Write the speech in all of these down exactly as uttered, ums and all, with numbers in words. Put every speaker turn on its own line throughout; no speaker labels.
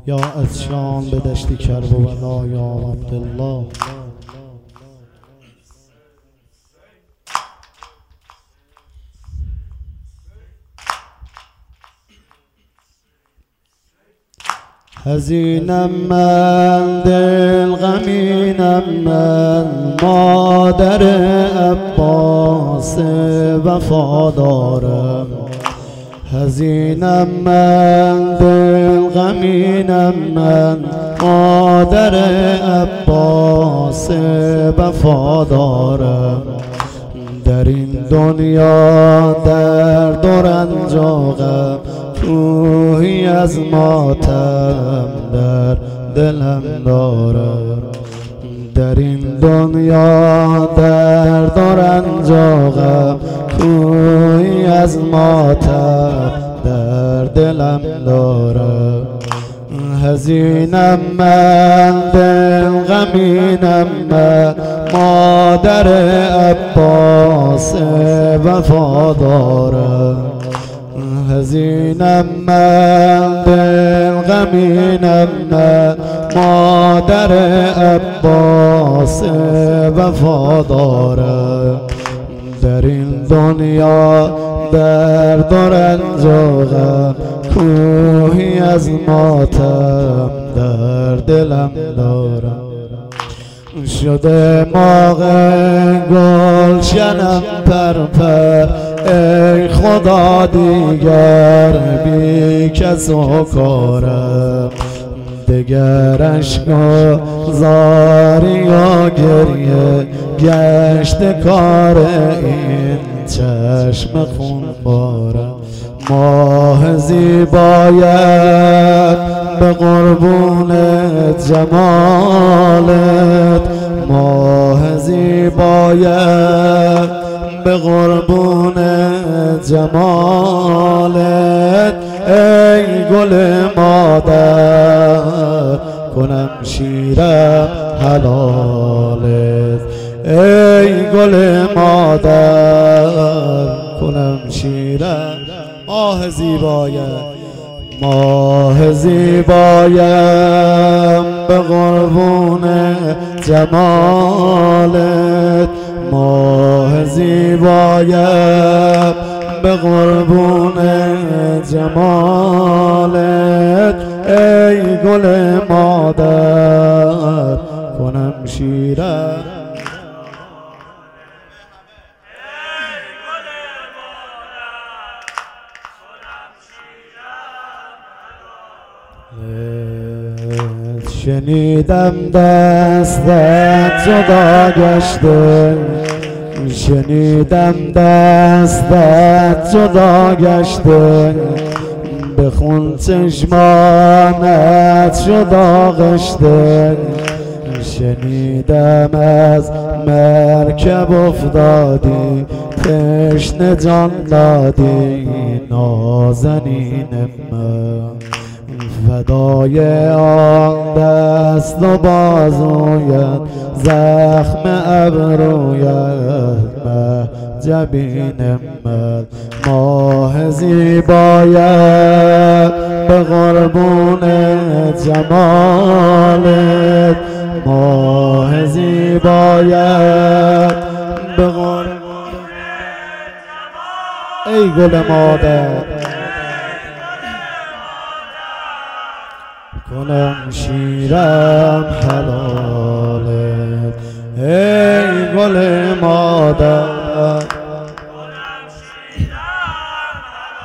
یا عطشان به دشت کربلا یا عبدالله. حزینم من، دل غمینم من، مادر عباس وفادارم. حزینم من، دل غمینم من، مادر عباس وفادارم. در این دنیا درد و رنج و غم، کوهی از ماتم در دلم دارم. در این دنیا درد و رنج و غم، کوهی از ماتم در دلم دارم. حزینم من، دل غمینم من، مادر عباس وفادارم. حزینم من، دل غمینم من، مادر عباس وفادارم. در این دنیا درد و رنج و غم، کوهی از ماتم در دلم دارم. شده ماغ گلشنم پرپر، ای خدا دیگر بی کس و کارم. دگر اشک و زاری و گریه گشت کار این چشم خونبارم. ماه زیبایت به قربون جمالت، ماه زیبایت به قربون جمالت. ای گل مادر کنم شیرم حلالت، ای گل مادر کنم شیرم. ماه زیبایت، ماه زیبایم به قربون جمالت، ماه زیبایم به قربون جمالت. ای گل مادر کنم شیرم. شنیدم دستت جدا گشته، شنیدم دستت جدا گشته، به خون چشمانت شد آغشته. شنیدم از مرکب افتادی، تشنه جان دادی نازنین من. فدای آن دست و بازویت، زخم ابرویت جبین من. ماه زیبایت به قربون جمالت، ماه زیبایت به قربون جمالت. ای گل مادر کنم شیرم حلالت، ای گل مادر کنم شیرم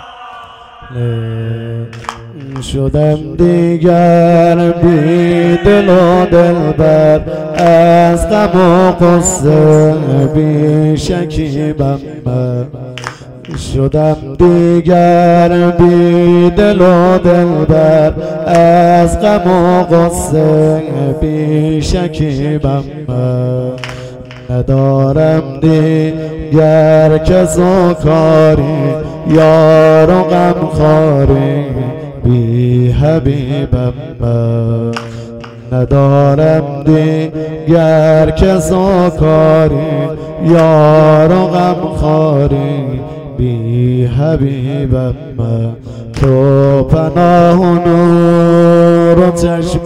حلالت. شدم دیگر بی دل و دلبر، از غم و قصه بی شکیبم من. شدم دیگر بی دل و دلبر، از غم و غصه بی شکیبم من. ندارم دیگر کس و کاری، یار و غمخواری بی حبیبم من. ندارم دیگر کس و کاری، یار و غمخواری بی حبیبم من. تو پناه و نور و چشم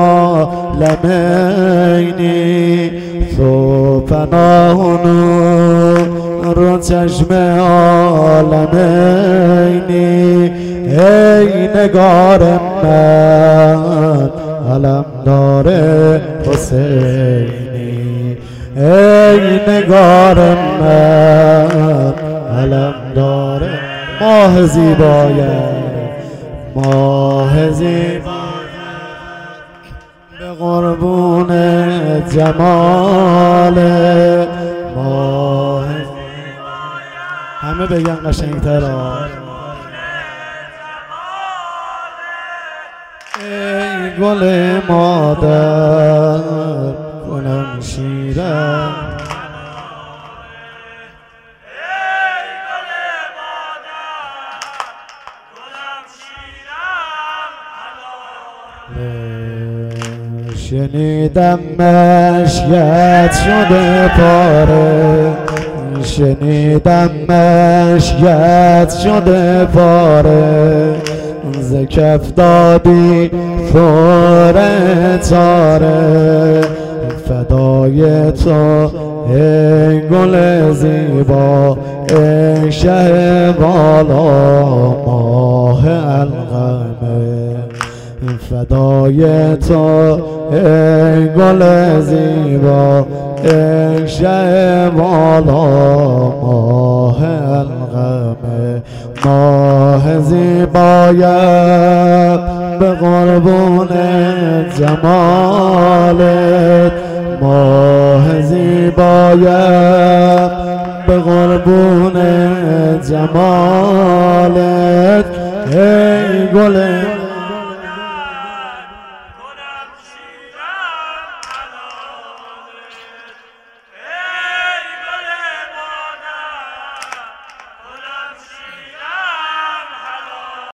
عالمینی تو پناه و نور چشم عالمینی ای نگار من علمدار حسینی ای نگار من علمدار ماه زیبایت ماه زیبایت به قربون جمال ماه همه بگن قشنگتر ای گل مادر کنم شیرم شنیدم مشیت شده پاره شنیدم مشیت شده پاره ز کف دادی فوره تاره فدای تو ای گل زیبا ای شه بالا ماه القمه فدای تو ای گل زیبا ای شه بالا ماه القمه ماه زیبایت به قربون جمالت ماه زیبایت به قربون جمالت ای گل